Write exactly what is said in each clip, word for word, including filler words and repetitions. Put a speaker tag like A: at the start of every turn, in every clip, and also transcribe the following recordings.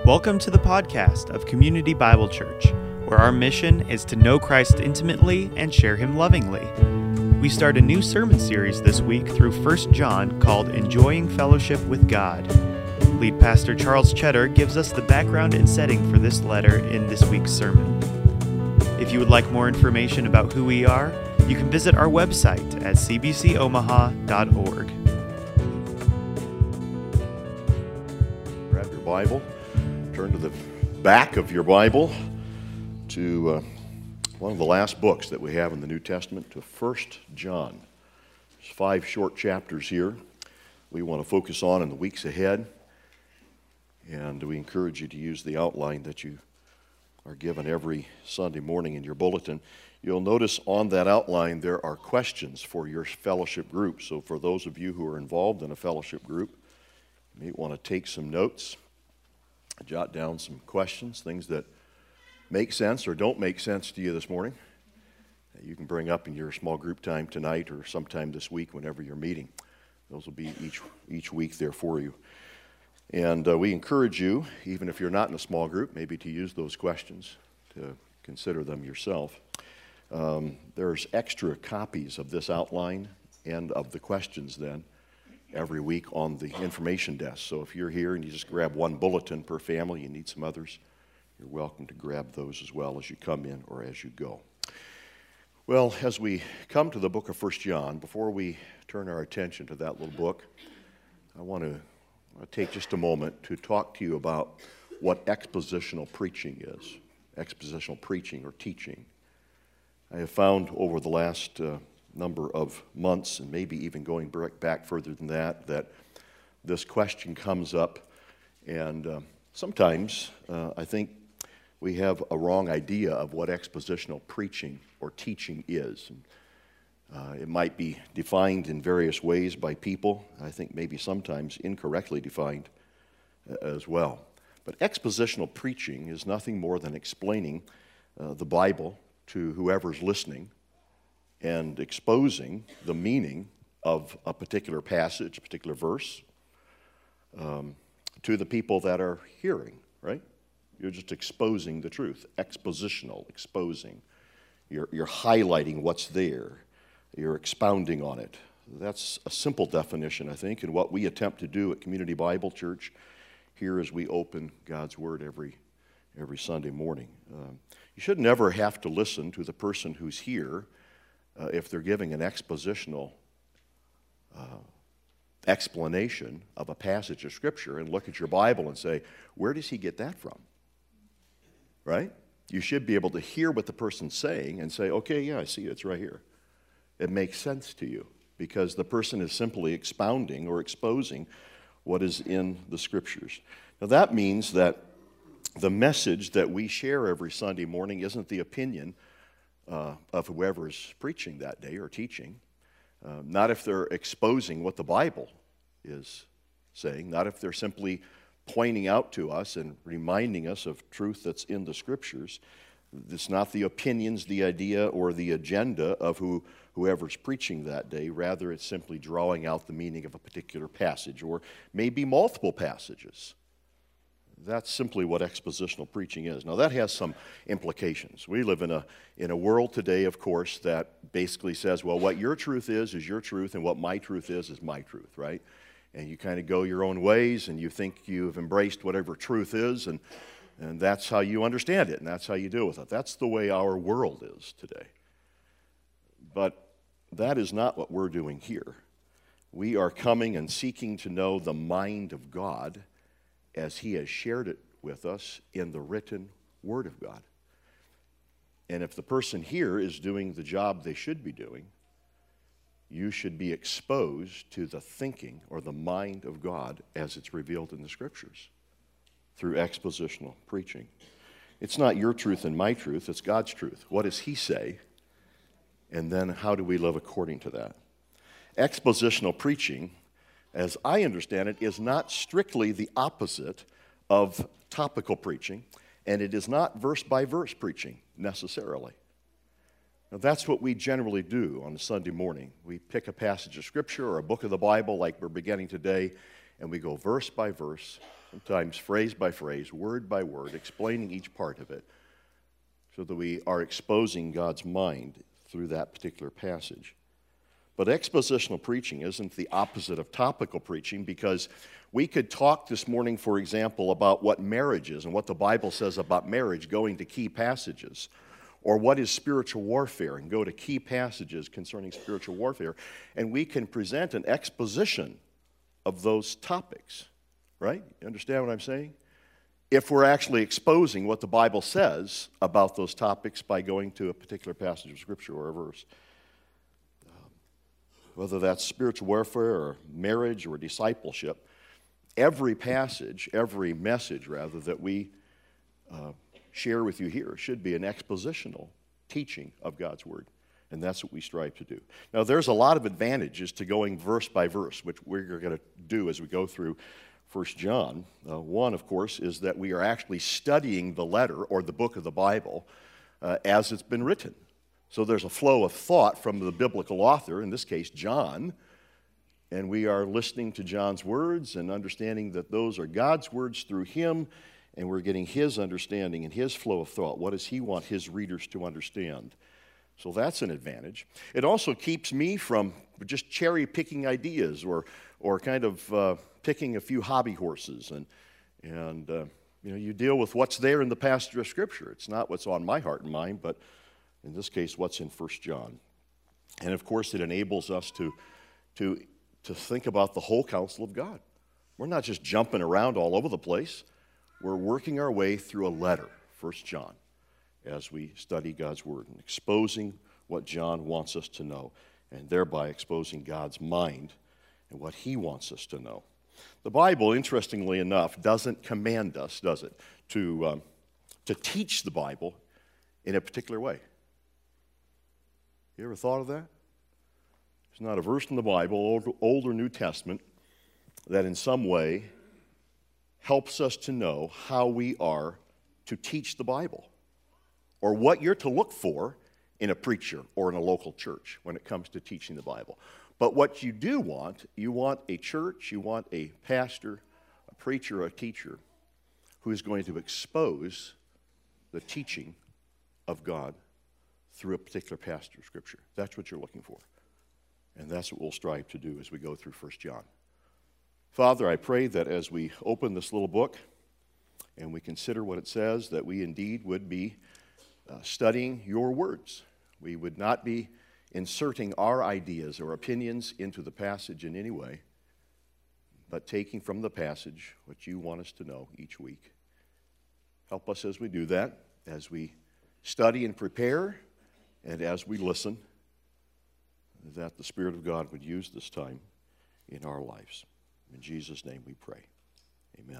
A: Welcome to the podcast of Community Bible Church, where our mission is to know Christ intimately and share Him lovingly. We start a new sermon series this week through First John called Enjoying Fellowship with God. Lead Pastor Charles Cheddar gives us the background and setting for this letter in this week's sermon. If you would like more information about who we are, you can visit our website at c b c omaha dot org.
B: Grab your Bible, turn to the back of your Bible to uh, one of the last books that we have in the New Testament, to First John. There's five short chapters here we want to focus on in the weeks ahead, and we encourage you to use the outline that you are given every Sunday morning in your bulletin. You'll notice on that outline there are questions for your fellowship group. So for those of you who are involved in a fellowship group, you may want to take some notes, jot down some questions, things that make sense or don't make sense to you this morning, that you can bring up in your small group time tonight or sometime this week whenever you're meeting. Those will be each each week there for you. And uh, we encourage you, even if you're not in a small group, maybe to use those questions, to consider them yourself. Um, there's extra copies of this outline and of the questions then every week on the information desk. So if you're here and you just grab one bulletin per family, you need some others, you're welcome to grab those as well as you come in or as you go. Well, as we come to the book of First John, before we turn our attention to that little book, I want to I'll take just a moment to talk to you about what expositional preaching is, expositional preaching or teaching. I have found over the last uh, number of months, and maybe even going back further than that, that this question comes up, and uh, sometimes uh, I think we have a wrong idea of what expositional preaching or teaching is. And, Uh, it might be defined in various ways by people, I think maybe sometimes incorrectly defined uh, as well. But expositional preaching is nothing more than explaining uh, the Bible to whoever's listening and exposing the meaning of a particular passage, a particular verse, um, to the people that are hearing, right? You're just exposing the truth, expositional, exposing. You're, you're highlighting what's there. You're expounding on it. That's a simple definition, I think, and what we attempt to do at Community Bible Church here as we open God's Word every every Sunday morning. Um, you should never have to listen to the person who's here uh, if they're giving an expositional uh, explanation of a passage of Scripture and look at your Bible and say, where does he get that from? Right? You should be able to hear what the person's saying and say, okay, yeah, I see it, it's right here. It makes sense to you because the person is simply expounding or exposing what is in the Scriptures. Now that means that the message that we share every Sunday morning isn't the opinion uh, of whoever's preaching that day or teaching, uh, not if they're exposing what the Bible is saying, not if they're simply pointing out to us and reminding us of truth that's in the Scriptures. It's not the opinions, the idea, or the agenda of who, whoever's preaching that day. Rather, it's simply drawing out the meaning of a particular passage, or maybe multiple passages. That's simply what expositional preaching is. Now, that has some implications. We live in a, in a world today, of course, that basically says, well, what your truth is, is your truth, and what my truth is, is my truth, right? And you kind of go your own ways, and you think you've embraced whatever truth is, and And that's how you understand it, and that's how you deal with it. That's the way our world is today. But that is not what we're doing here. We are coming and seeking to know the mind of God as He has shared it with us in the written Word of God. And if the person here is doing the job they should be doing, you should be exposed to the thinking or the mind of God as it's revealed in the Scriptures, through expositional preaching. It's not your truth and my truth, it's God's truth. What does He say? And then how do we live according to that? Expositional preaching, as I understand it, is not strictly the opposite of topical preaching, and it is not verse-by-verse preaching necessarily. Now, that's what we generally do on a Sunday morning. We pick a passage of Scripture or a book of the Bible like we're beginning today, and we go verse by verse, sometimes phrase by phrase, word by word, explaining each part of it, so that we are exposing God's mind through that particular passage. But expositional preaching isn't the opposite of topical preaching, because we could talk this morning, for example, about what marriage is and what the Bible says about marriage, going to key passages, or what is spiritual warfare, and go to key passages concerning spiritual warfare, and we can present an exposition of those topics, right? You understand what I'm saying? If we're actually exposing what the Bible says about those topics by going to a particular passage of Scripture or a verse. Um, whether that's spiritual warfare or marriage or discipleship, every passage, every message, rather, that we uh, share with you here should be an expositional teaching of God's Word. And that's what we strive to do. Now, there's a lot of advantages to going verse by verse, which we're going to do as we go through First John. Uh, one, of course, is that we are actually studying the letter or the book of the Bible uh, as it's been written. So there's a flow of thought from the biblical author, in this case, John, and we are listening to John's words and understanding that those are God's words through him, and we're getting his understanding and his flow of thought. What does he want his readers to understand? So that's an advantage. It also keeps me from just cherry-picking ideas or or kind of uh, picking a few hobby horses. And, and uh, you know, you deal with what's there in the passage of Scripture. It's not what's on my heart and mind, but in this case, what's in First John. And, of course, it enables us to, to, to think about the whole counsel of God. We're not just jumping around all over the place. We're working our way through a letter, First John, as we study God's Word and exposing what John wants us to know, and thereby exposing God's mind and what he wants us to know. The Bible, interestingly enough, doesn't command us, does it, to, um, to teach the Bible in a particular way. You ever thought of that? There's not a verse in the Bible, Old, Old or New Testament, that in some way helps us to know how we are to teach the Bible, or what you're to look for in a preacher or in a local church when it comes to teaching the Bible. But what you do want, you want a church, you want a pastor, a preacher, a teacher who is going to expose the teaching of God through a particular passage of Scripture. That's what you're looking for. And that's what we'll strive to do as we go through First John. Father, I pray that as we open this little book and we consider what it says, that we indeed would be uh, studying your words. We would not be inserting our ideas or opinions into the passage in any way, but taking from the passage what you want us to know each week. Help us as we do that, as we study and prepare, and as we listen, that the Spirit of God would use this time in our lives. In Jesus' name we pray. Amen.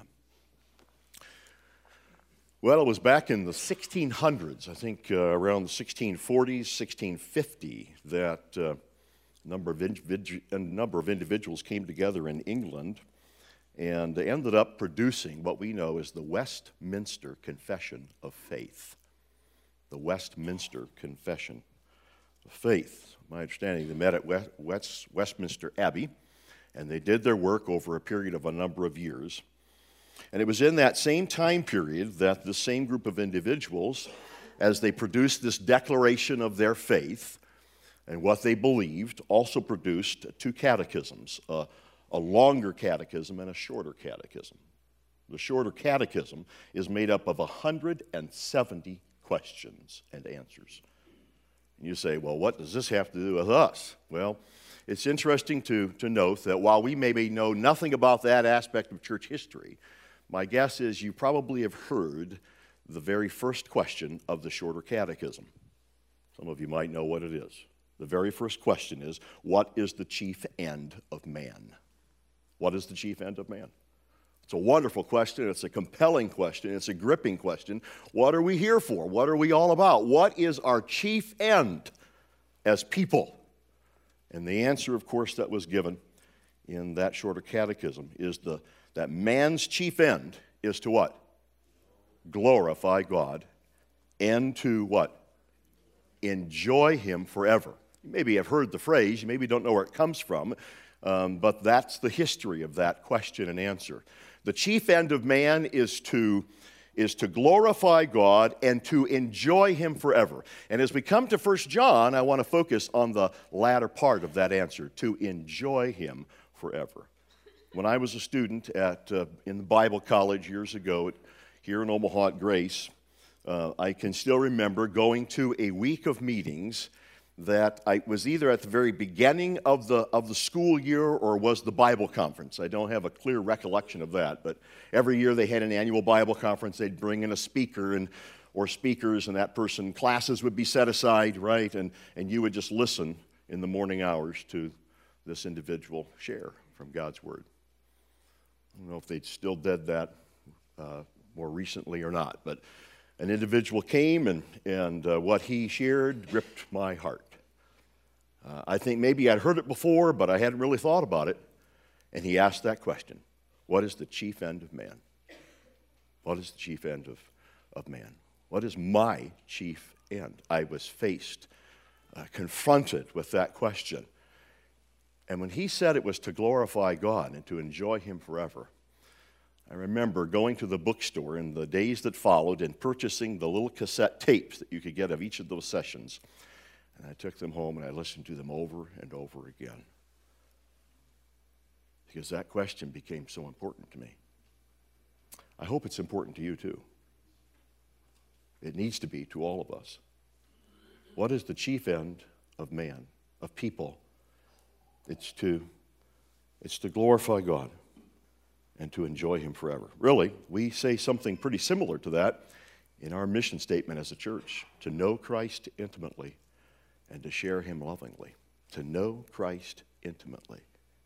B: Well, it was back in the sixteen hundreds, I think uh, around the sixteen forties, sixteen fifty, that uh, a, number of individ- a number of individuals came together in England and they ended up producing what we know as the Westminster Confession of Faith. The Westminster Confession of Faith. My understanding, they met at West, West, Westminster Abbey, and they did their work over a period of a number of years. And it was in that same time period that the same group of individuals, as they produced this declaration of their faith and what they believed, also produced two catechisms, uh, a longer catechism and a shorter catechism. The shorter catechism is made up of one hundred seventy questions and answers. And you say, well, what does this have to do with us? Well, it's interesting to, to note that while we maybe know nothing about that aspect of church history, my guess is you probably have heard the very first question of the shorter catechism. Some of you might know what it is. The very first question is, what is the chief end of man? What is the chief end of man? It's a wonderful question. It's a compelling question. It's a gripping question. What are we here for? What are we all about? What is our chief end as people? And the answer, of course, that was given in that shorter catechism is the that man's chief end is to what? Glorify God, and to what? Enjoy him forever. You maybe have heard the phrase, you maybe don't know where it comes from. Um, but that's the history of that question and answer. The chief end of man is to, is to glorify God and to enjoy Him forever. And as we come to First John, I want to focus on the latter part of that answer, to enjoy Him forever. When I was a student at uh, in the Bible college years ago at, here in Omaha at Grace, uh, I can still remember going to a week of meetings that I was either at the very beginning of the of the school year or was the Bible conference. I don't have a clear recollection of that, but every year they had an annual Bible conference. They'd bring in a speaker and or speakers, and that person, classes would be set aside, right? And and you would just listen in the morning hours to this individual share from God's Word. I don't know if they still did that uh, more recently or not, but an individual came and, and uh, what he shared gripped my heart. Uh, I think maybe I'd heard it before, but I hadn't really thought about it. And he asked that question, what is the chief end of man? What is the chief end of, of man? What is my chief end? I was faced, uh, confronted with that question. And when he said it was to glorify God and to enjoy Him forever, I remember going to the bookstore in the days that followed and purchasing the little cassette tapes that you could get of each of those sessions. And I took them home and I listened to them over and over again. Because that question became so important to me. I hope it's important to you too. It needs to be to all of us. What is the chief end of man, of people? It's to, it's to glorify God and to enjoy Him forever. Really, we say something pretty similar to that in our mission statement as a church, to know Christ intimately and to share Him lovingly. To know Christ intimately.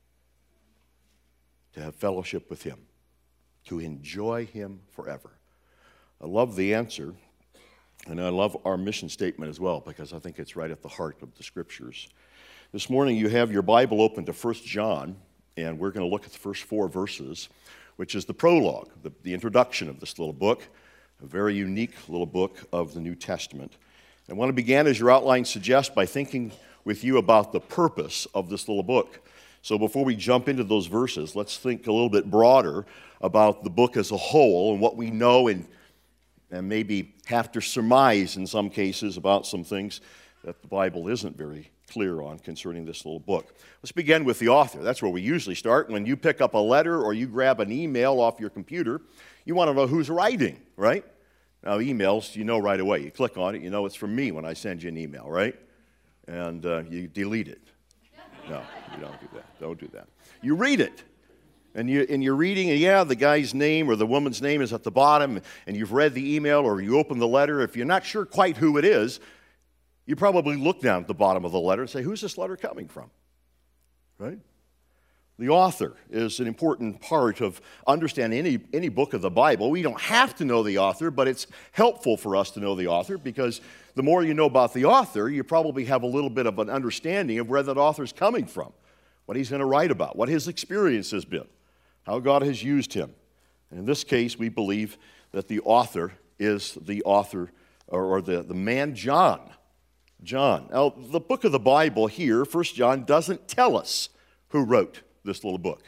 B: To have fellowship with Him. To enjoy Him forever. I love the answer, and I love our mission statement as well, because I think it's right at the heart of the Scriptures. This morning you have your Bible open to First John, and we're going to look at the first four verses, which is the prologue, the, the introduction of this little book, a very unique little book of the New Testament. I want to begin, as your outline suggests, by thinking with you about the purpose of this little book. So before we jump into those verses, let's think a little bit broader about the book as a whole and what we know and, and maybe have to surmise in some cases about some things that the Bible isn't very clear on concerning this little book. Let's begin with the author. That's where we usually start. When you pick up a letter or you grab an email off your computer, you want to know who's writing, right? Now, emails, you know right away. You click on it, you know it's from me when I send you an email, right? And uh, you delete it. No, you don't do that. Don't do that. You read it. And, you, and you're reading, and yeah, the guy's name or the woman's name is at the bottom, and you've read the email or you open the letter. If you're not sure quite who it is, you probably look down at the bottom of the letter and say, who's this letter coming from? Right? The author is an important part of understanding any, any book of the Bible. We don't have to know the author, but it's helpful for us to know the author, because the more you know about the author, you probably have a little bit of an understanding of where that author's coming from, what he's going to write about, what his experience has been, how God has used him. And in this case, we believe that the author is the author, or, or the, the man John. John. Now, the book of the Bible here, First John, doesn't tell us who wrote this little book.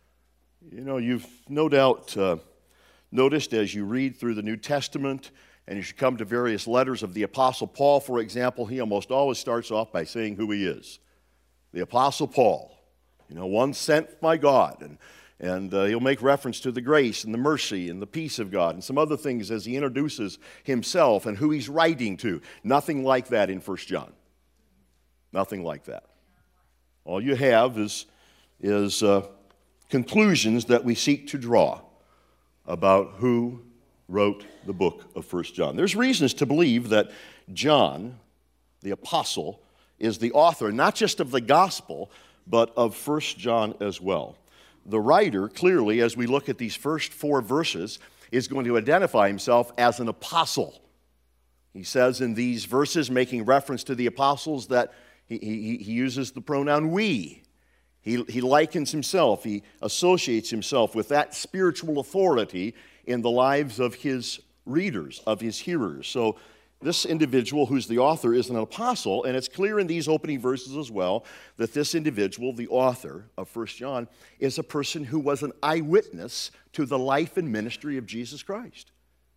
B: You know, you've no doubt uh, noticed as you read through the New Testament and as you come to various letters of the Apostle Paul, for example, he almost always starts off by saying who he is. The Apostle Paul, you know, one sent by God, and And uh, he'll make reference to the grace and the mercy and the peace of God and some other things as he introduces himself and who he's writing to. Nothing like that in First John. Nothing like that. All you have is, is uh, conclusions that we seek to draw about who wrote the book of First John. There's reasons to believe that John, the apostle, is the author not just of the gospel, but of First John as well. The writer, clearly, as we look at these first four verses, is going to identify himself as an apostle. He says in these verses, making reference to the apostles, that he, he, he uses the pronoun we. He, he likens himself, he associates himself with that spiritual authority in the lives of his readers, of his hearers. So This individual who's the author is an apostle, and it's clear in these opening verses as well that this individual, the author of First John, is a person who was an eyewitness to the life and ministry of Jesus Christ.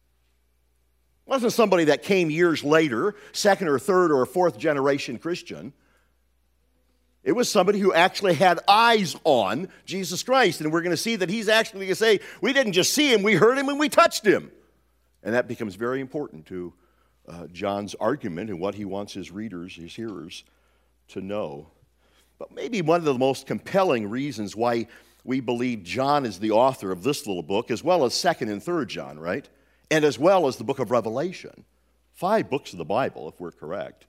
B: It wasn't somebody that came years later, second or third or fourth generation Christian. It was somebody who actually had eyes on Jesus Christ, and we're going to see that he's actually going to say, we didn't just see him, we heard him and we touched him. And that becomes very important to Uh, John's argument and what he wants his readers, his hearers, to know. But maybe one of the most compelling reasons why we believe John is the author of this little book, as well as second and third John, right? And as well as the book of Revelation. Five books of the Bible, if we're correct.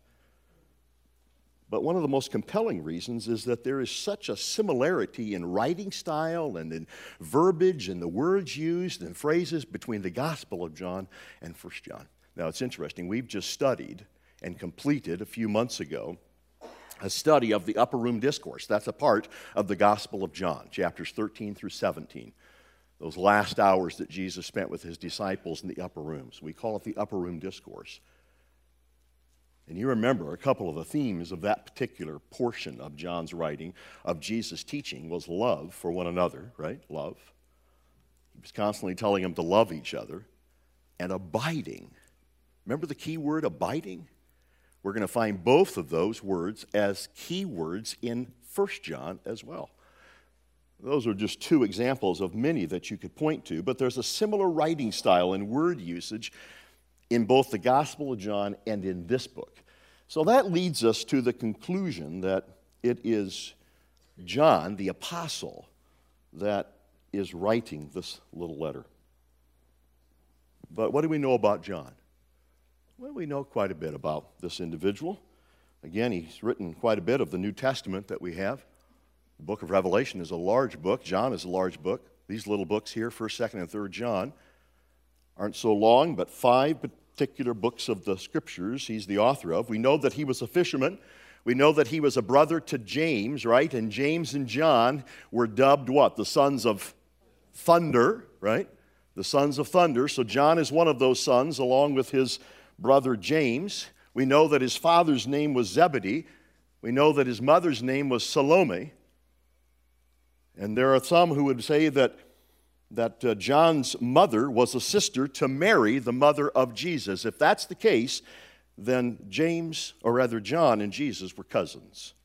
B: But one of the most compelling reasons is that there is such a similarity in writing style and in verbiage and the words used and phrases between the Gospel of John and First John. Now, it's interesting. We've just studied and completed a few months ago a study of the Upper Room Discourse. That's a part of the Gospel of John, chapters thirteen through seventeen. Those last hours that Jesus spent with his disciples in the upper rooms. We call it the Upper Room Discourse. And you remember a couple of the themes of that particular portion of John's writing, of Jesus' teaching, was love for one another, right? Love. He was constantly telling them to love each other. And abiding. Remember the key word, abiding? We're going to find both of those words as key words in First John as well. Those are just two examples of many that you could point to, but there's a similar writing style and word usage in both the Gospel of John and in this book. So that leads us to the conclusion that it is John, the apostle, that is writing this little letter. But what do we know about John? Well, we know quite a bit about this individual. Again, he's written quite a bit of the New Testament that we have. The book of Revelation is a large book. John is a large book. These little books here, first, second, and third John, aren't so long, but five particular books of the Scriptures he's the author of. We know that he was a fisherman. We know that he was a brother to James, right? And James and John were dubbed what? The sons of thunder, right? The sons of thunder. So John is one of those sons, along with his brother James. We know that his father's name was Zebedee. We know that his mother's name was Salome. And there are some who would say that, that uh, John's mother was a sister to Mary, the mother of Jesus. If that's the case, then James, or rather John and Jesus were cousins.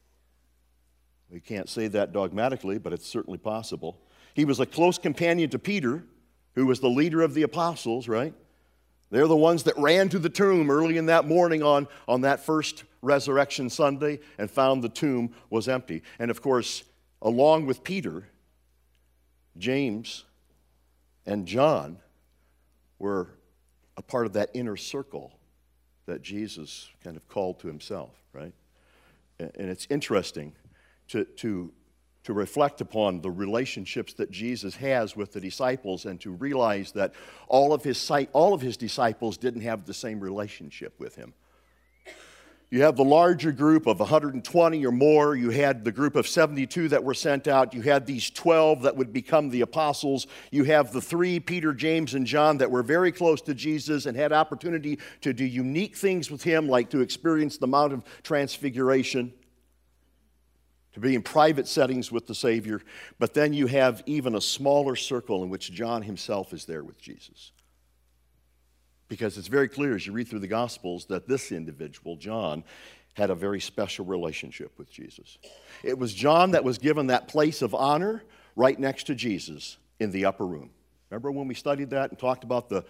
B: We can't say that dogmatically, but it's certainly possible. He was a close companion to Peter, who was the leader of the apostles, right? They're the ones that ran to the tomb early in that morning on, on that first Resurrection Sunday and found the tomb was empty. And of course, along with Peter, James and John were a part of that inner circle that Jesus kind of called to himself, right? And it's interesting to, to to reflect upon the relationships that Jesus has with the disciples and to realize that all of his all of his disciples didn't have the same relationship with him. You have the larger group of one hundred twenty or more. You had the group of seventy-two that were sent out. You had these twelve that would become the apostles. You have the three, Peter, James, and John, that were very close to Jesus and had opportunity to do unique things with him, like to experience the Mount of Transfiguration, to be in private settings with the Savior. But then you have even a smaller circle in which John himself is there with Jesus. Because it's very clear as you read through the Gospels that this individual, John, had a very special relationship with Jesus. It was John that was given that place of honor right next to Jesus in the upper room. Remember when we studied that and talked about the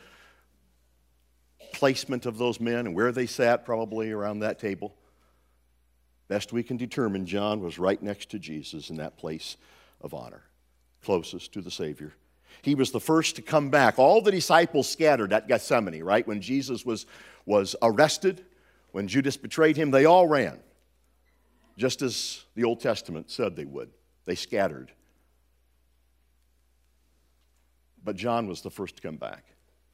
B: placement of those men and where they sat probably around that table? Best we can determine, John was right next to Jesus in that place of honor, closest to the Savior. He was the first to come back. All the disciples scattered at Gethsemane, right? When Jesus was, was arrested, when Judas betrayed him, they all ran, just as the Old Testament said they would. They scattered. But John was the first to come back.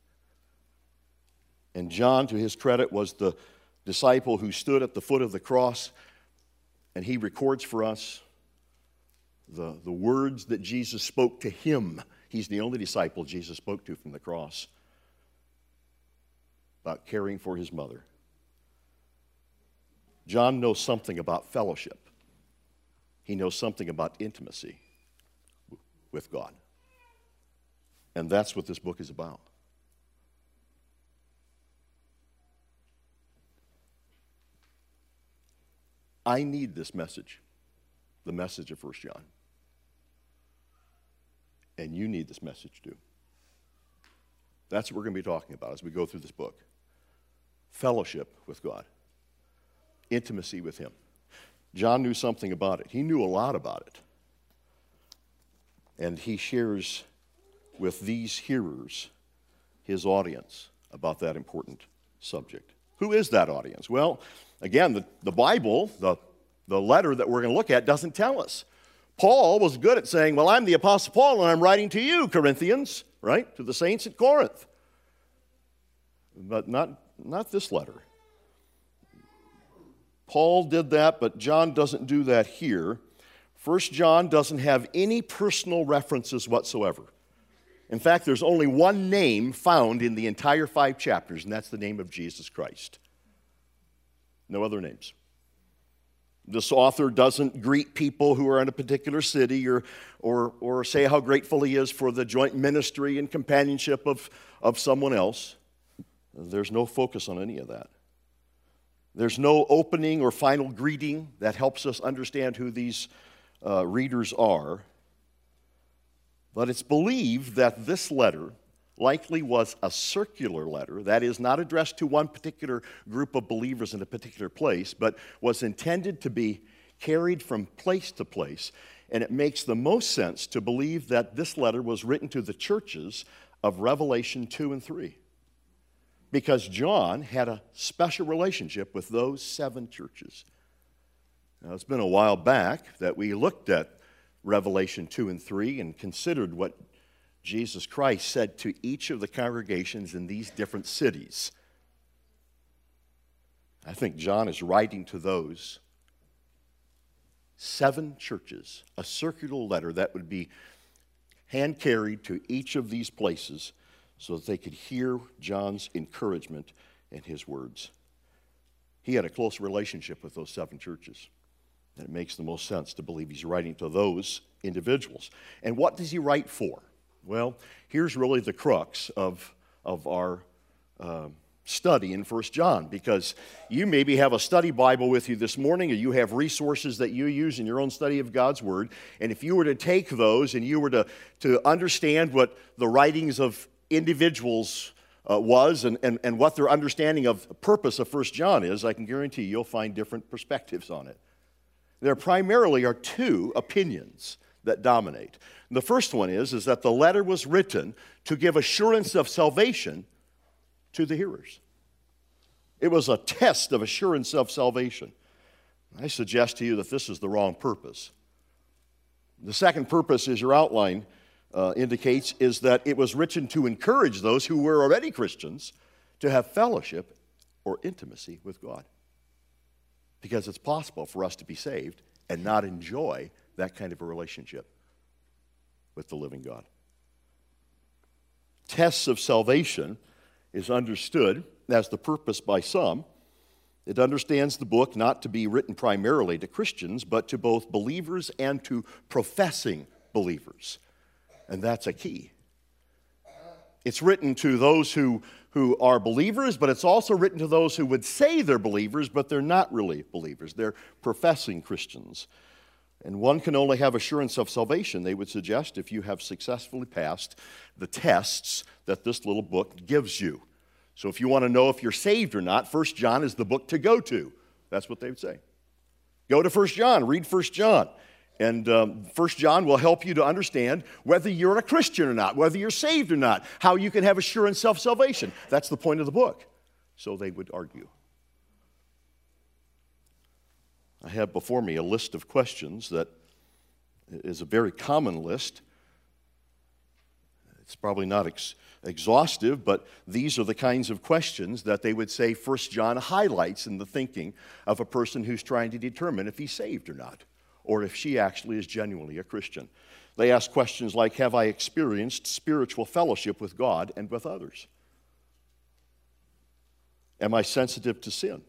B: And John, to his credit, was the disciple who stood at the foot of the cross. And he records for us the, the words that Jesus spoke to him. He's the only disciple Jesus spoke to from the cross. about caring for his mother. John knows something about fellowship. He knows something about intimacy with God. And that's what this book is about. I need this message, the message of First John. And you need this message too. That's what we're going to be talking about as we go through this book. Fellowship with God. Intimacy with him. John knew something about it. He knew a lot about it. And he shares with these hearers, his audience, about that important subject. Who is that audience? Well, again, the, the Bible, the, the letter that we're going to look at, doesn't tell us. Paul was good at saying, well, I'm the Apostle Paul, and I'm writing to you, Corinthians, right? To the saints at Corinth. But not, not this letter. Paul did that, but John doesn't do that here. First John doesn't have any personal references whatsoever. In fact, there's only one name found in the entire five chapters, and that's the name of Jesus Christ. No other names. This author doesn't greet people who are in a particular city or, or, or say how grateful he is for the joint ministry and companionship of, of someone else. There's no focus on any of that. There's no opening or final greeting that helps us understand who these uh, readers are. But it's believed that this letter likely was a circular letter, that is, not addressed to one particular group of believers in a particular place, but was intended to be carried from place to place. And it makes the most sense to believe that this letter was written to the churches of Revelation two and three. Because John had a special relationship with those seven churches. Now, it's been a while back that we looked at Revelation two and three and considered what Jesus Christ said to each of the congregations in these different cities. I think John is writing to those seven churches, a circular letter that would be hand-carried to each of these places so that they could hear John's encouragement and his words. He had a close relationship with those seven churches. And it makes the most sense to believe he's writing to those individuals. And what does he write for? Well, here's really the crux of, of our uh, study in First John, because you maybe have a study Bible with you this morning, or you have resources that you use in your own study of God's Word, and if you were to take those and you were to, to understand what the writings of individuals uh, was and, and, and what their understanding of the purpose of First John is, I can guarantee you'll find different perspectives on it. There primarily are two opinions that dominate. The first one is, is that the letter was written to give assurance of salvation to the hearers. It was a test of assurance of salvation. I suggest to you that this is the wrong purpose. The second purpose, as your outline uh, indicates, is that it was written to encourage those who were already Christians to have fellowship or intimacy with God. Because it's possible for us to be saved and not enjoy that kind of a relationship with the living God. Tests of salvation is understood as the purpose by some. It understands the book not to be written primarily to Christians, but to both believers and to professing believers. And that's a key. It's written to those who, who are believers, but it's also written to those who would say they're believers, but they're not really believers. They're professing Christians. And one can only have assurance of salvation, they would suggest, if you have successfully passed the tests that this little book gives you. So if you want to know if you're saved or not, First John is the book to go to. That's what they would say. Go to First John, read First John. And um, First John will help you to understand whether you're a Christian or not, whether you're saved or not, how you can have assurance of salvation. That's the point of the book. So they would argue. I have before me a list of questions that is a very common list. It's probably not ex- exhaustive, but these are the kinds of questions that they would say First John highlights in the thinking of a person who's trying to determine if he's saved or not, or if she actually is genuinely a Christian. They ask questions like, have I experienced spiritual fellowship with God and with others? Am I sensitive to sin?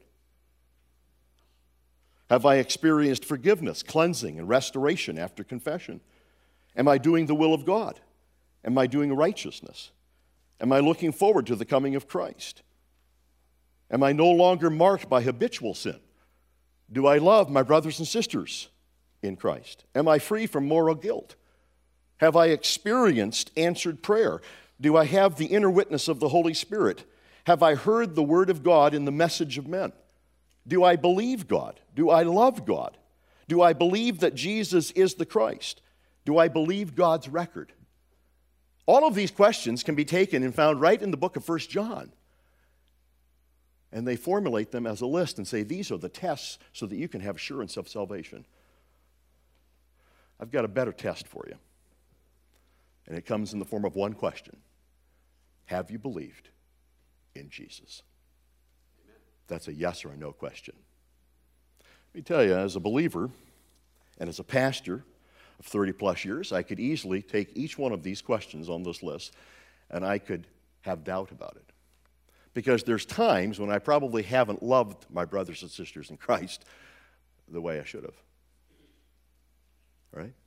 B: Have I experienced forgiveness, cleansing, and restoration after confession? Am I doing the will of God? Am I doing righteousness? Am I looking forward to the coming of Christ? Am I no longer marked by habitual sin? Do I love my brothers and sisters in Christ? Am I free from moral guilt? Have I experienced answered prayer? Do I have the inner witness of the Holy Spirit? Have I heard the word of God in the message of men? Do I believe God? Do I love God? Do I believe that Jesus is the Christ? Do I believe God's record? All of these questions can be taken and found right in the book of First John. And they formulate them as a list and say, these are the tests so that you can have assurance of salvation. I've got a better test for you. And it comes in the form of one question. Have you believed in Jesus? Amen. That's a yes or a no question. Let me tell you, as a believer and as a pastor of thirty plus years, I could easily take each one of these questions on this list and I could have doubt about it. Because there's times when I probably haven't loved my brothers and sisters in Christ the way I should have. Right?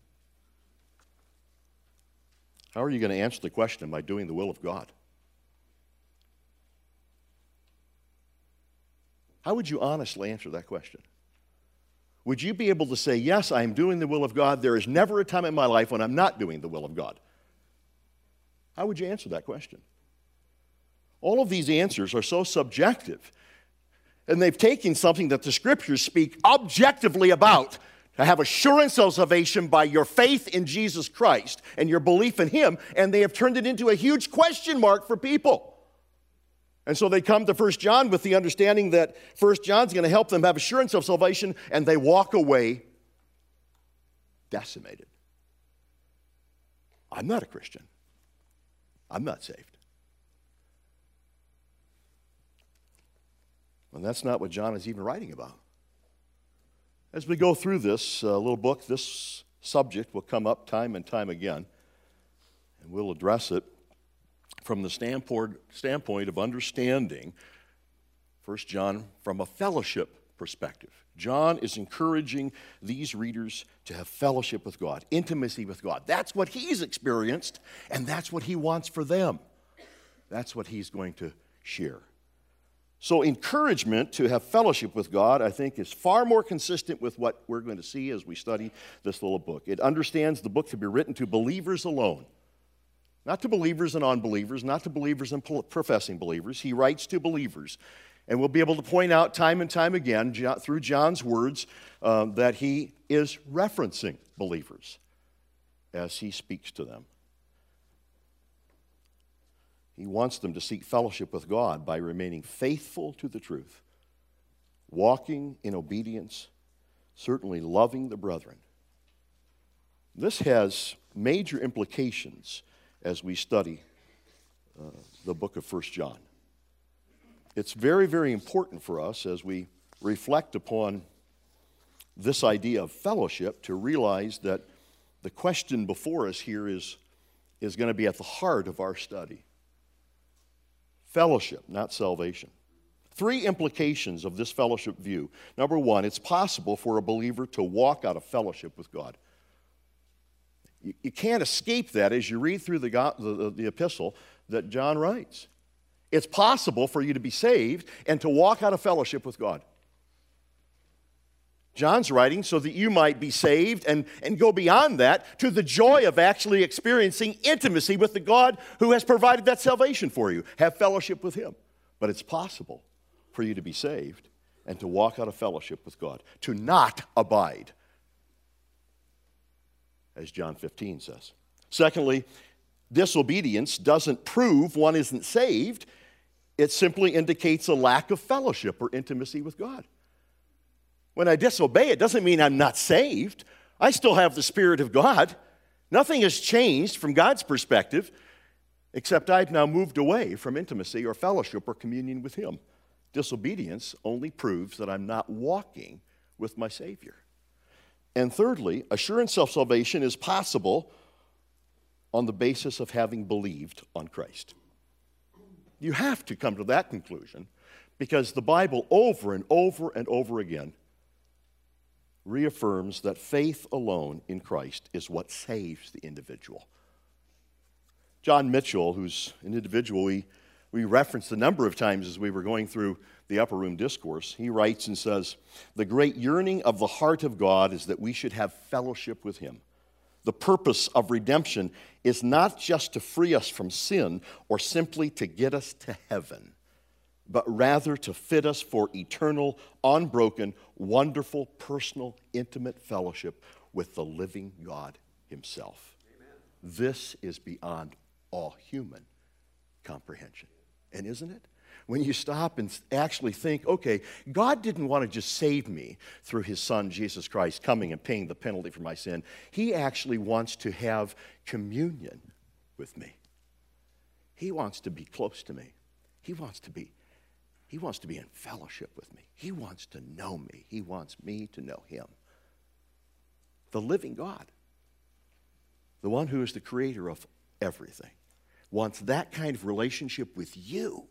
B: How are you going to answer the question, am I doing the will of God? How would you honestly answer that question? Would you be able to say, yes, I am doing the will of God. There is never a time in my life when I'm not doing the will of God. How would you answer that question? All of these answers are so subjective. And they've taken something that the Scriptures speak objectively about, to have assurance of salvation by your faith in Jesus Christ and your belief in Him, and they have turned it into a huge question mark for people. And so they come to First John with the understanding that First John's going to help them have assurance of salvation, and they walk away decimated. I'm not a Christian. I'm not saved. And that's not what John is even writing about. As we go through this uh, little book, this subject will come up time and time again, and we'll address it from the standpoint, standpoint of understanding First John from a fellowship perspective. John is encouraging these readers to have fellowship with God, intimacy with God. That's what he's experienced, and that's what he wants for them. That's what he's going to share. So encouragement to have fellowship with God, I think, is far more consistent with what we're going to see as we study this little book. It understands the book to be written to believers alone, not to believers and unbelievers, not to believers and professing believers. He writes to believers. And we'll be able to point out time and time again through John's words uh, that he is referencing believers as he speaks to them. He wants them to seek fellowship with God by remaining faithful to the truth, walking in obedience, certainly loving the brethren. This has major implications as we study uh, the book of First John. It's very, very important for us as we reflect upon this idea of fellowship to realize that the question before us here is, is going to be at the heart of our study. Fellowship, not salvation. Three implications of this fellowship view. Number one, it's possible for a believer to walk out of fellowship with God. You, you can't escape that as you read through the, the, the epistle that John writes. It's possible for you to be saved and to walk out of fellowship with God. John's writing so that you might be saved and, and go beyond that to the joy of actually experiencing intimacy with the God who has provided that salvation for you. Have fellowship with Him. But it's possible for you to be saved and to walk out of fellowship with God, to not abide, as John fifteen says. Secondly, disobedience doesn't prove one isn't saved. It simply indicates a lack of fellowship or intimacy with God. When I disobey, it doesn't mean I'm not saved. I still have the Spirit of God. Nothing has changed from God's perspective, except I've now moved away from intimacy or fellowship or communion with Him. Disobedience only proves that I'm not walking with my Savior. And thirdly, assurance of salvation is possible on the basis of having believed on Christ. You have to come to that conclusion, Because the Bible over and over and over again reaffirms that faith alone in Christ is what saves the individual. John Mitchell, who's an individual we, we referenced a number of times as we were going through the Upper Room Discourse, he writes and says, "The great yearning of the heart of God is that we should have fellowship with Him. The purpose of redemption is not just to free us from sin or simply to get us to heaven, but rather to fit us for eternal, unbroken, wonderful, personal, intimate fellowship with the living God Himself." Amen. This is beyond all human comprehension. And isn't it? When you stop and actually think, okay, God didn't want to just save me through His Son, Jesus Christ, coming and paying the penalty for my sin. He actually wants to have communion with me. He wants to be close to me. He wants to be, he wants to be in fellowship with me. He wants to know me. He wants me to know Him. The living God, the one who is the creator of everything, wants that kind of relationship with you.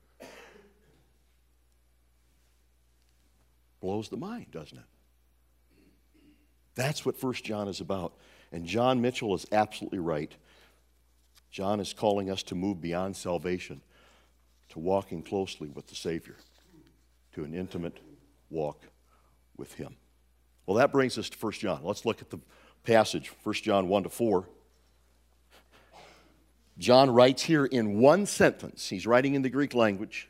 B: Blows the mind, doesn't it? That's what First John is about. And John Mitchell is absolutely right. John is calling us to move beyond salvation, to walking closely with the Savior, to an intimate walk with Him. Well, that brings us to First John. Let's look at the passage, First John one to four. John writes here in one sentence. He's writing in the Greek language.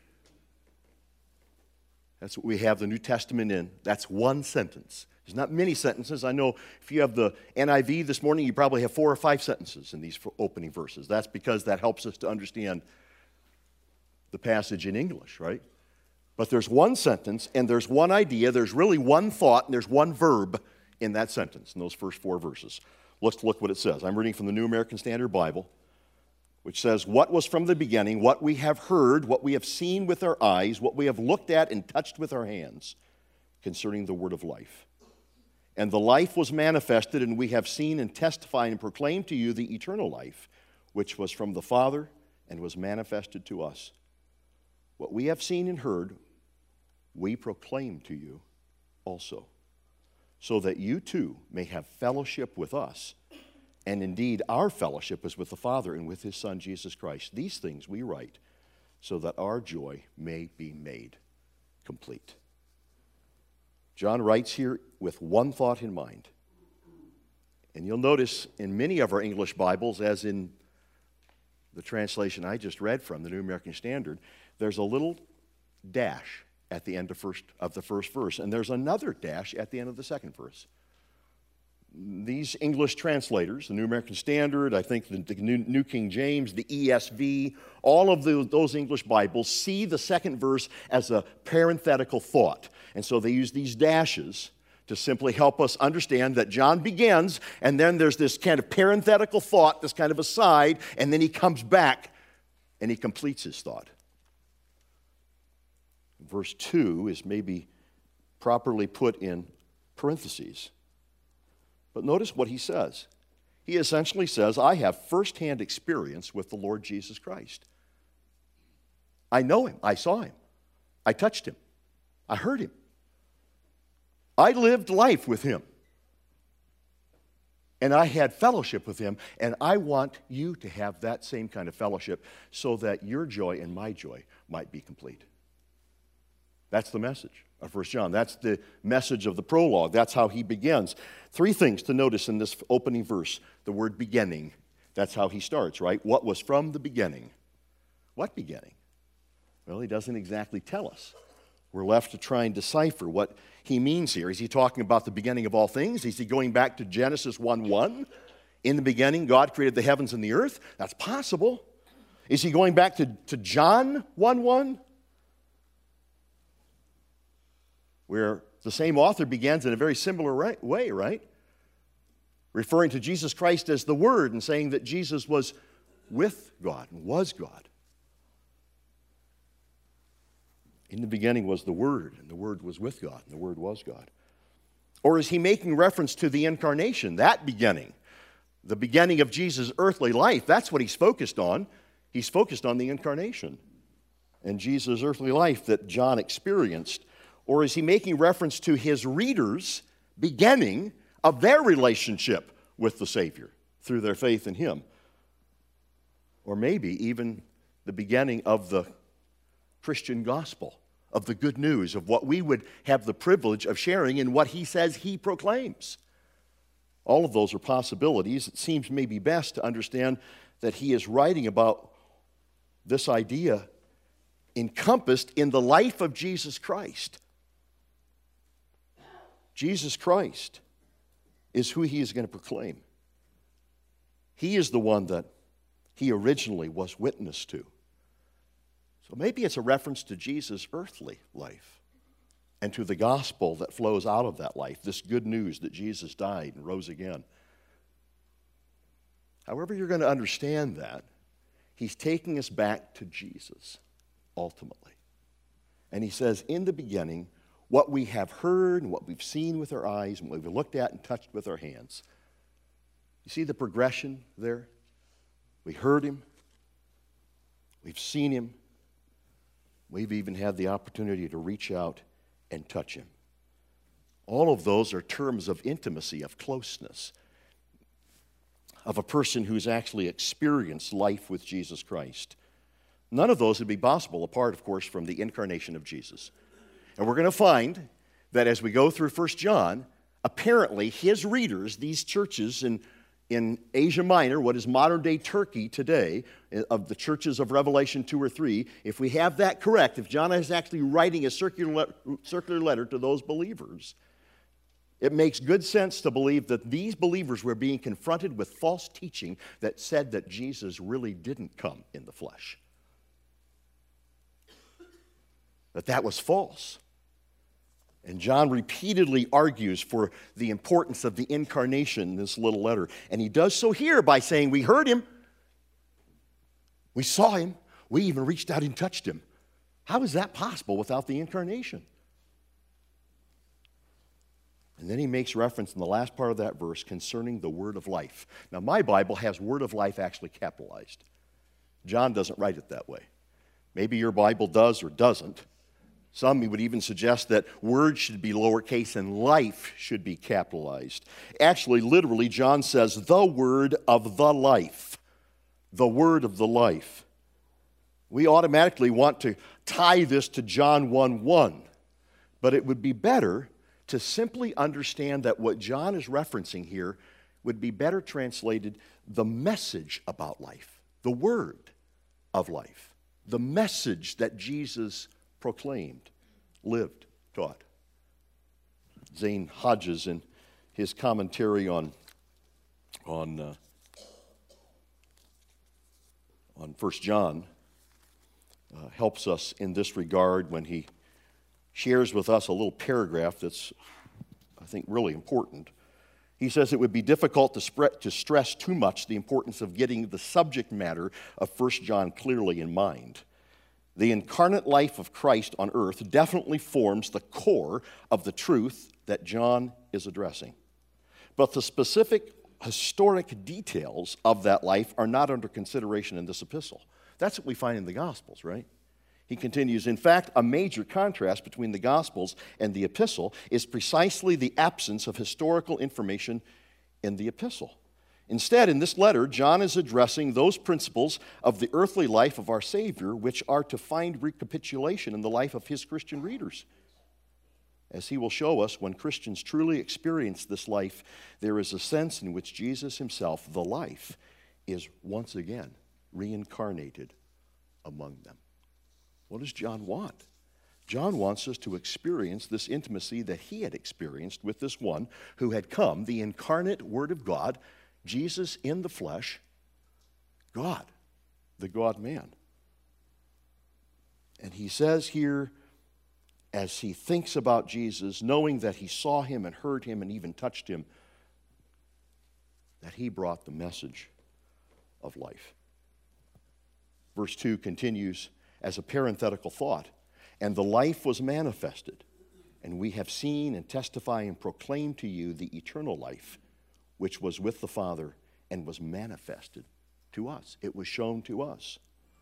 B: That's what we have the New Testament in. That's one sentence. There's not many sentences. I know if you have the N I V this morning, you probably have four or five sentences in these opening verses. That's because that helps us to understand the passage in English, right? But there's one sentence, and there's one idea, there's really one thought, and there's one verb in that sentence, in those first four verses. Let's look what it says. I'm reading from the New American Standard Bible, which says, "What was from the beginning, what we have heard, what we have seen with our eyes, what we have looked at and touched with our hands, concerning the word of life. And the life was manifested, and we have seen and testified and proclaimed to you the eternal life, which was from the Father and was manifested to us. What we have seen and heard, we proclaim to you also, so that you too may have fellowship with us. And indeed, our fellowship is with the Father and with His Son, Jesus Christ. These things we write so that our joy may be made complete." John writes here with one thought in mind. And you'll notice in many of our English Bibles, as in the translation I just read from, the New American Standard, there's a little dash at the end of, first, of the first verse, and there's another dash at the end of the second verse. These English translators, the New American Standard, I think the, the New, New King James, the E S V, all of the, those English Bibles see the second verse as a parenthetical thought. And so they use these dashes to simply help us understand that John begins, and then there's this kind of parenthetical thought, this kind of aside, and then he comes back and he completes his thought. Verse two is maybe properly put in parentheses. But notice what he says. He essentially says, I have firsthand experience with the Lord Jesus Christ. I know Him. I saw Him. I touched Him. I heard Him. I lived life with Him. And I had fellowship with Him, and I want you to have that same kind of fellowship so that your joy and my joy might be complete. That's the message of First John. That's the message of the prologue. That's how he begins. Three things to notice in this opening verse. The word beginning. That's how he starts, right? What was from the beginning? What beginning? Well, he doesn't exactly tell us. We're left to try and decipher what he means here. Is he talking about the beginning of all things? Is he going back to Genesis one one? In the beginning, God created the heavens and the earth? That's possible. Is he going back to, to John one one? Where the same author begins in a very similar way, right? Referring to Jesus Christ as the Word and saying that Jesus was with God and was God. In the beginning was the Word, and the Word was with God, and the Word was God. Or is he making reference to the incarnation, that beginning, the beginning of Jesus' earthly life? That's what he's focused on. He's focused on the incarnation. and Jesus' earthly life that John experienced? Or is he making reference to his readers' beginning of their relationship with the Savior through their faith in him? Or maybe even the beginning of the Christian gospel, of the good news, of what we would have the privilege of sharing in what he says he proclaims. All of those are possibilities. It seems maybe best to understand that he is writing about this idea encompassed in the life of Jesus Christ. Jesus Christ is who he is going to proclaim. He is the one that he originally was witness to. So maybe it's a reference to Jesus' earthly life and to the gospel that flows out of that life, this good news that Jesus died and rose again. However you're going to understand that, he's taking us back to Jesus, ultimately. And he says, in the beginning, what we have heard and what we've seen with our eyes and what we've looked at and touched with our hands. You see the progression there? We heard him. We've seen him. We've even had the opportunity to reach out and touch him. All of those are terms of intimacy, of closeness, of a person who's actually experienced life with Jesus Christ. None of those would be possible apart, of course, from the incarnation of Jesus. And we're going to find that as we go through First John, apparently his readers, these churches in, in Asia Minor, what is modern-day Turkey today, of the churches of Revelation two or three, if we have that correct, if John is actually writing a circular, circular letter to those believers, it makes good sense to believe that these believers were being confronted with false teaching that said that Jesus really didn't come in the flesh. That that was false. And John repeatedly argues for the importance of the incarnation in this little letter. And he does so here by saying, we heard him, we saw him, we even reached out and touched him. How is that possible without the incarnation? And then he makes reference in the last part of that verse concerning the word of life. Now, my Bible has word of life actually capitalized. John doesn't write it that way. Maybe your Bible does or doesn't. Some would even suggest that word should be lowercase and life should be capitalized. Actually, literally, John says, the word of the life. The word of the life. We automatically want to tie this to John one one, but it would be better to simply understand that what John is referencing here would be better translated the message about life, the word of life, the message that Jesus proclaimed, lived, taught. Zane Hodges, in his commentary on, on, uh, on First John, uh, helps us in this regard when he shares with us a little paragraph that's, I think, really important. He says it would be difficult to, spread, to stress too much the importance of getting the subject matter of First John clearly in mind. The incarnate life of Christ on earth definitely forms the core of the truth that John is addressing. But the specific historic details of that life are not under consideration in this epistle. That's what we find in the Gospels, right? He continues, in fact, a major contrast between the Gospels and the epistle is precisely the absence of historical information in the epistle. Instead, in this letter, John is addressing those principles of the earthly life of our Savior which are to find recapitulation in the life of his Christian readers. As he will show us, when Christians truly experience this life, there is a sense in which Jesus himself, the life, is once again reincarnated among them. What does John want? John wants us to experience this intimacy that he had experienced with this one who had come, the incarnate Word of God, Jesus in the flesh, God, the God-man. And he says here, as he thinks about Jesus, knowing that he saw him and heard him and even touched him, that he brought the message of life. Verse two continues as a parenthetical thought, and the life was manifested, and we have seen and testify and proclaim to you the eternal life, which was with the Father and was manifested to us. It was shown to us.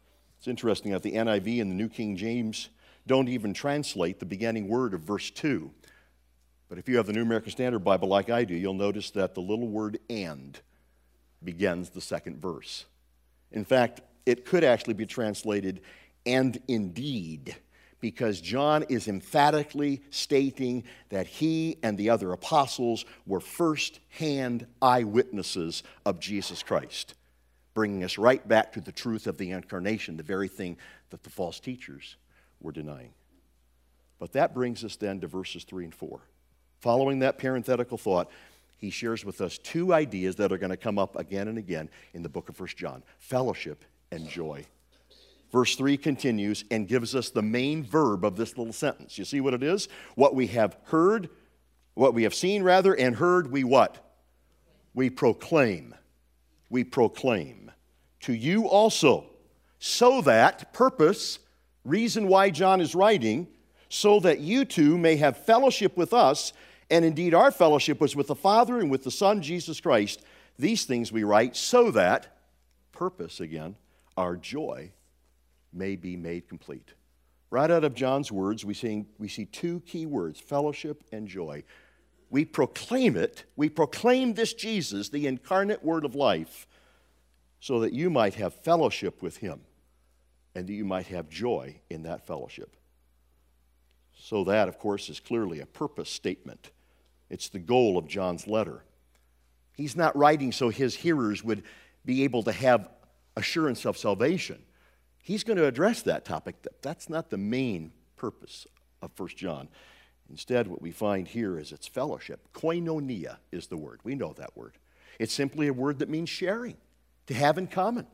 B: It's interesting that the N I V and the New King James don't even translate the beginning word of verse two. But if you have the New American Standard Bible like I do, you'll notice that the little word "and" begins the second verse. In fact, it could actually be translated "and indeed," because John is emphatically stating that he and the other apostles were first-hand eyewitnesses of Jesus Christ, bringing us right back to the truth of the incarnation, the very thing that the false teachers were denying. But that brings us then to verses three and four. Following that parenthetical thought, he shares with us two ideas that are going to come up again and again in the book of First John: fellowship and joy. Verse three continues and gives us the main verb of this little sentence. You see what it is? What we have heard, what we have seen rather, and heard, we what? We proclaim. We proclaim. To you also, so that, purpose, reason why John is writing, so that you too may have fellowship with us, and indeed our fellowship was with the Father and with the Son, Jesus Christ. These things we write so that, purpose again, our joy may be made complete. Right out of John's words, we see, we see two key words: fellowship and joy. We proclaim it. We proclaim this Jesus, the incarnate Word of life, so that you might have fellowship with Him and that you might have joy in that fellowship. So that, of course, is clearly a purpose statement. It's the goal of John's letter. He's not writing so his hearers would be able to have assurance of salvation. He's going to address that topic. That's not the main purpose of First John. Instead, what we find here is its fellowship. Koinonia is the word. We know that word. It's simply a word that means sharing, to have in common.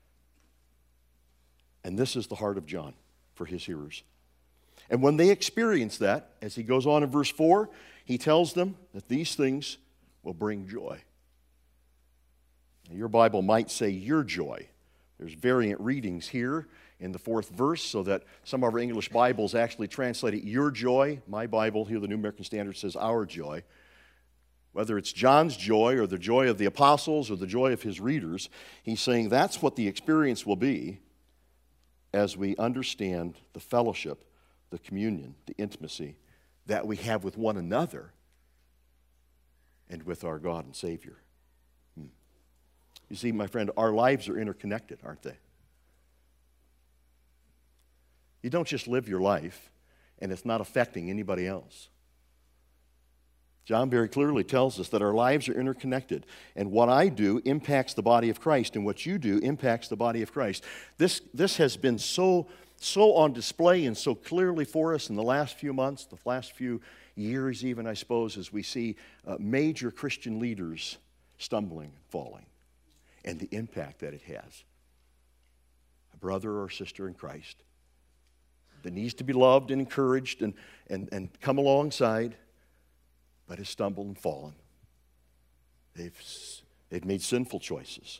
B: And this is the heart of John for his hearers. And when they experience that, as he goes on in verse four, he tells them that these things will bring joy. Now, your Bible might say your joy. There's variant readings here in the fourth verse, so that some of our English Bibles actually translate it your joy. My Bible here, the New American Standard, says our joy. Whether it's John's joy or the joy of the apostles or the joy of his readers, he's saying that's what the experience will be as we understand the fellowship, the communion, the intimacy that we have with one another and with our God and Savior. Hmm. You see, my friend, our lives are interconnected, aren't they? You don't just live your life and it's not affecting anybody else. John very clearly tells us that our lives are interconnected, and what I do impacts the body of Christ, and what you do impacts the body of Christ. This, this has been so, so on display and so clearly for us in the last few months, the last few years even, I suppose, as we see uh, major Christian leaders stumbling and falling, and the impact that it has. A brother or sister in Christ that needs to be loved and encouraged and, and, and come alongside, but has stumbled and fallen. They've, they've made sinful choices.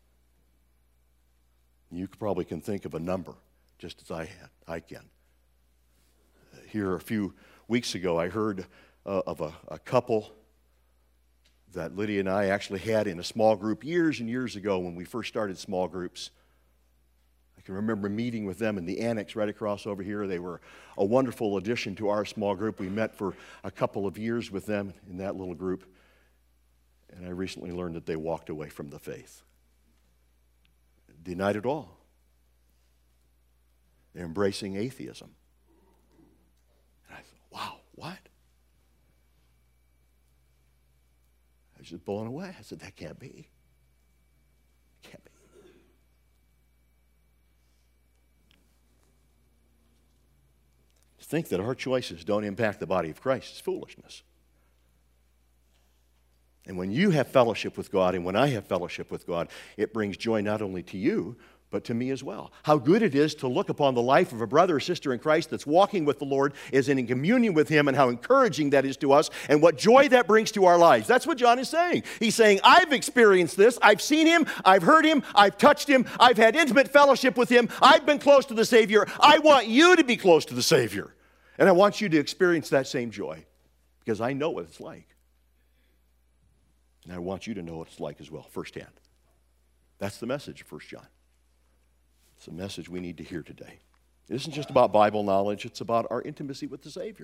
B: You probably can think of a number, just as I, had, I can. Uh, here a few weeks ago, I heard uh, of a, a couple that Lydia and I actually had in a small group years and years ago when we first started small groups. I can remember meeting with them in the annex right across over here. They were a wonderful addition to our small group. We met for a couple of years with them in that little group. And I recently learned that they walked away from the faith. Denied it all. They're embracing atheism. And I thought, wow, what? I was just blown away. I said, that can't be. Can't be. To think that our choices don't impact the body of Christ is foolishness. And when you have fellowship with God, and when I have fellowship with God, it brings joy not only to you, but to me as well. How good it is to look upon the life of a brother or sister in Christ that's walking with the Lord, is in communion with Him, and how encouraging that is to us, and what joy that brings to our lives. That's what John is saying. He's saying, I've experienced this. I've seen Him. I've heard Him. I've touched Him. I've had intimate fellowship with Him. I've been close to the Savior. I want you to be close to the Savior. And I want you to experience that same joy, because I know what it's like. And I want you to know what it's like as well, firsthand. That's the message of First John. It's a message we need to hear today. It isn't just about Bible knowledge, it's about our intimacy with the Savior.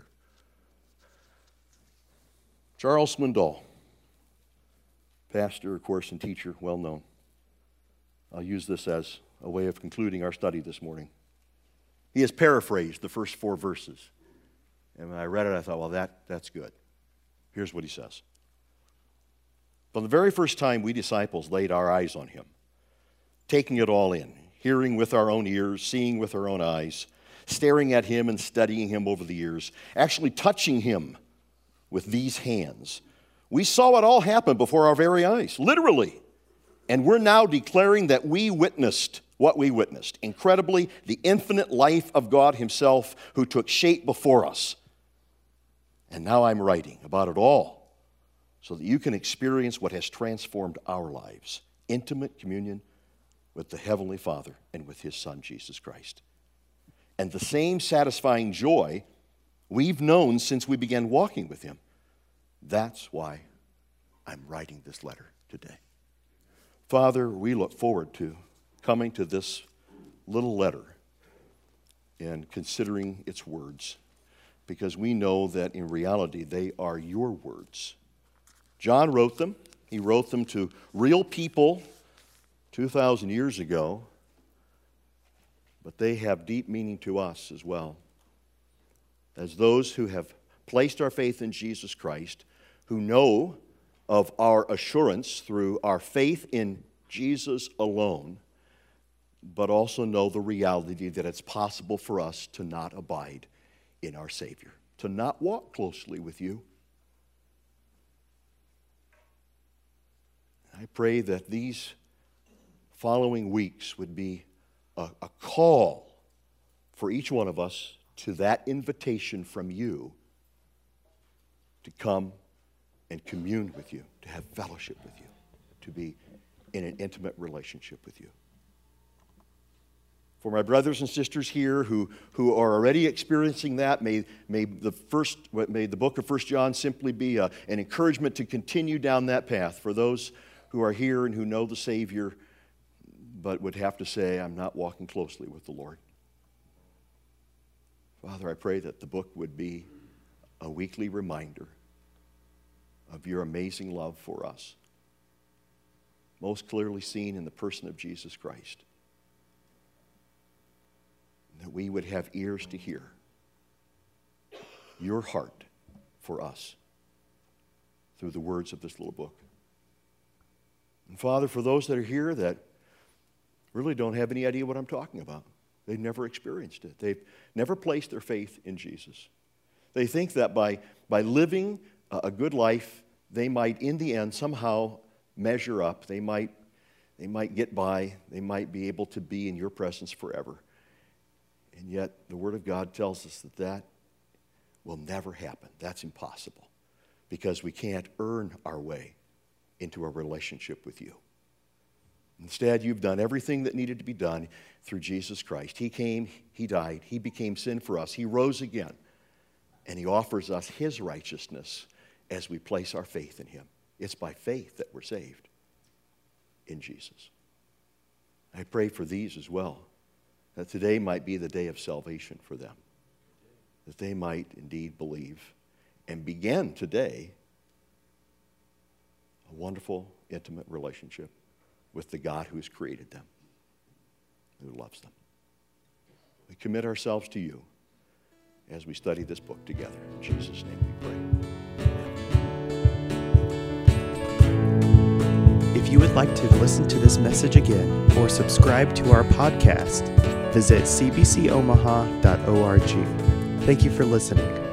B: Charles Swindoll, pastor, of course, and teacher, well known. I'll use this as a way of concluding our study this morning. He has paraphrased the first four verses. And when I read it, I thought, well, that, that's good. Here's what he says. From the very first time we disciples laid our eyes on him, taking it all in, hearing with our own ears, seeing with our own eyes, staring at him and studying him over the years, actually touching him with these hands, we saw it all happen before our very eyes, literally. And we're now declaring that we witnessed what we witnessed. Incredibly, the infinite life of God himself who took shape before us. And now I'm writing about it all so that you can experience what has transformed our lives. Intimate communion with the Heavenly Father and with his Son, Jesus Christ. And the same satisfying joy we've known since we began walking with him. That's why I'm writing this letter today. Father, we look forward to coming to this little letter and considering its words, because we know that in reality they are your words. John wrote them. He wrote them to real people two thousand years ago, but they have deep meaning to us as well, as those who have placed our faith in Jesus Christ, who know of our assurance through our faith in Jesus alone, but also know the reality that it's possible for us to not abide in our Savior, to not walk closely with you. I pray that these following weeks would be a, a call for each one of us to that invitation from you to come and commune with you, to have fellowship with you, to be in an intimate relationship with you. For my brothers and sisters here who, who are already experiencing that, may, may, the first, may the book of First John simply be a, an encouragement to continue down that path. For those who are here and who know the Savior, but would have to say, I'm not walking closely with the Lord. Father, I pray that the book would be a weekly reminder of your amazing love for us, most clearly seen in the person of Jesus Christ. That we would have ears to hear your heart for us through the words of this little book. And Father, for those that are here that really don't have any idea what I'm talking about, they've never experienced it. They've never placed their faith in Jesus. They think that by, by living a good life, they might, in the end, somehow measure up. They might, they might get by. They might be able to be in your presence forever. And yet, the Word of God tells us that that will never happen. That's impossible, because we can't earn our way into a relationship with you. Instead, you've done everything that needed to be done through Jesus Christ. He came, he died, he became sin for us, he rose again, and he offers us his righteousness as we place our faith in him. It's by faith that we're saved in Jesus. I pray for these as well, that today might be the day of salvation for them, that they might indeed believe and begin today a wonderful, intimate relationship with the God who has created them, who loves them. We commit ourselves to you as we study this book together. In Jesus' name we pray.
A: If you would like to listen to this message again or subscribe to our podcast, visit c b c omaha dot org. Thank you for listening.